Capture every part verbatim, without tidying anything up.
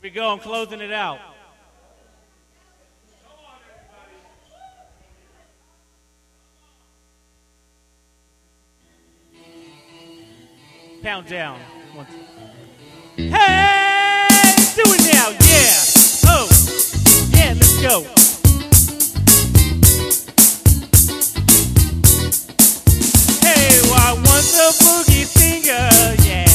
we go. I'm closing it out. Pound down. One, two. Hey, do it now, yeah. Oh, yeah, let's go. Hey, well, I was a boogie singer, yeah.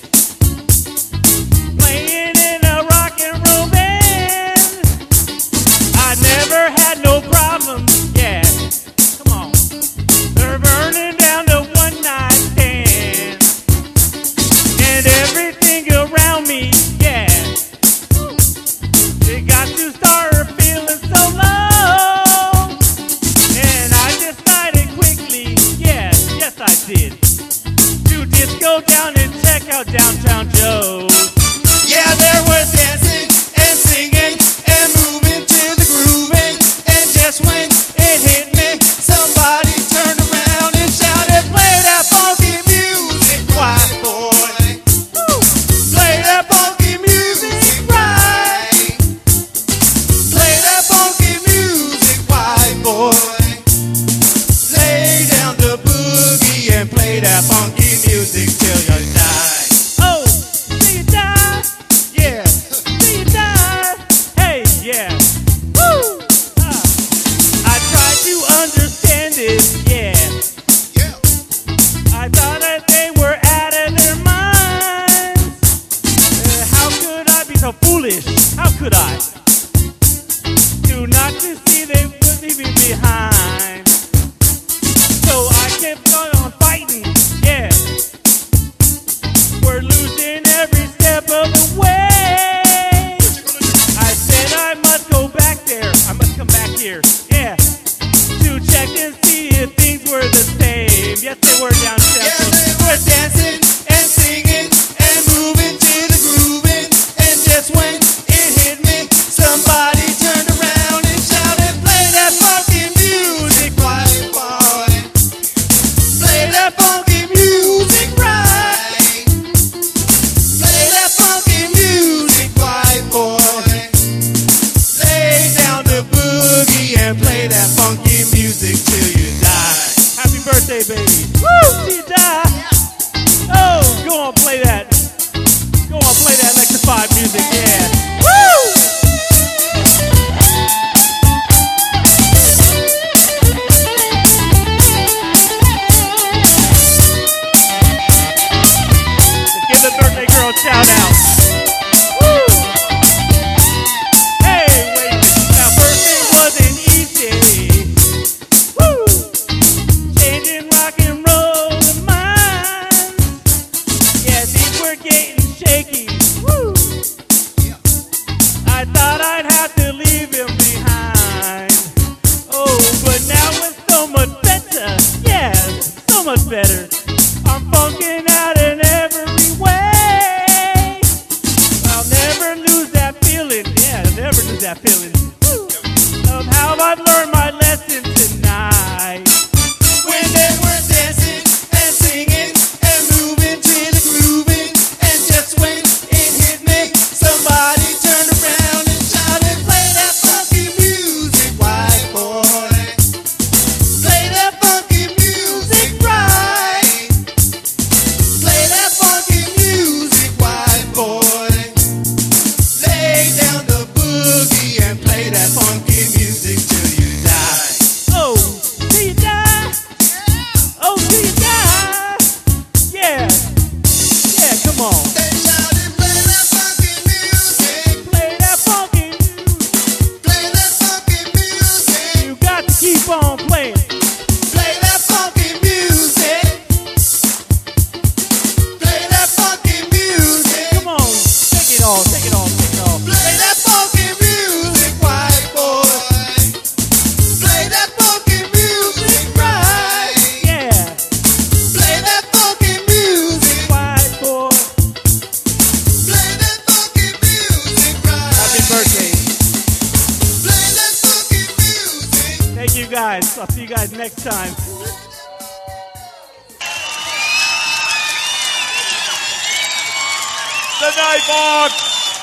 Playing in a rock and roll band. I never had no problems, yeah. Come on. They're burning down the one night stand. And everything around me, yeah. They got to start feeling so low. And I decided quickly, yeah, yes I did, to just go down and check out Downtown Joe. Yeah, there was dancing and singing and moving to the grooving. And just when it hit me, somebody turned around and shouted, "Play that funky music, white boy. Woo. Play that funky music right. Play that funky music, white boy. Lay down the boogie and play that funky music till you die." Oh, till you die, yeah, till you die, hey, yeah, woo! Ah. I tried to understand it, yeah. I thought that they were out of their minds. Uh, how could I be so foolish? How could I? Do not to see they would leave me behind. So I kept going on fighting, yeah. We're losing every step of the way. I said I must go back there. I must come back here, yeah, to check and see if things were the same. Yes, they were down Yeah, south. they were dancing and singing and moving to the grooving. And just when it hit me, somebody turned around and shouted, "Play that funky music, white boy. Play that funky music right. Play that funky music, white boy. Lay down the boogie and play that funky music till you die." Happy birthday, baby. Woo! Till you die. Oh, go on, play that. Go on, play that electrified music, yeah. Woo! Let's give the birthday girl a shout out. Woo! Hey, wait. Now, birthday wasn't easy. Woo! Changing rock and roll minds. Yeah, things were getting shaky. Woo! I thought I'd have to leave him behind. Oh, but now it's so much better. Yeah, so much better. I'm funking out in every way. I'll never lose that feeling. Yeah, I'll never lose that feeling. Woo! Of how I've learned my lesson tonight. When they were dancing and singing and moving to the grooving. And just when it hit me, somebody turned around and shouted, "Play that funky music, white boy. Play that funky music right. Play that funky music, white boy. Lay down the boogie and play that funky music till you die." Oh, till you die. Oh, till you die. Yeah. Yeah, come on. They shouted, "Play that funky music. Play that funky music. Play that funky music. You got to keep on playing. Play that funky music. Play that funky music. Come on. Take it all. Take it all. Take it all. Play that funky music, white boy. Play that funky music right. Yeah. Play that funky music. White boy. Play that funky music right. Happy birthday. Play that funky music. Thank you guys. I'll see you guys next time. The Nightbox.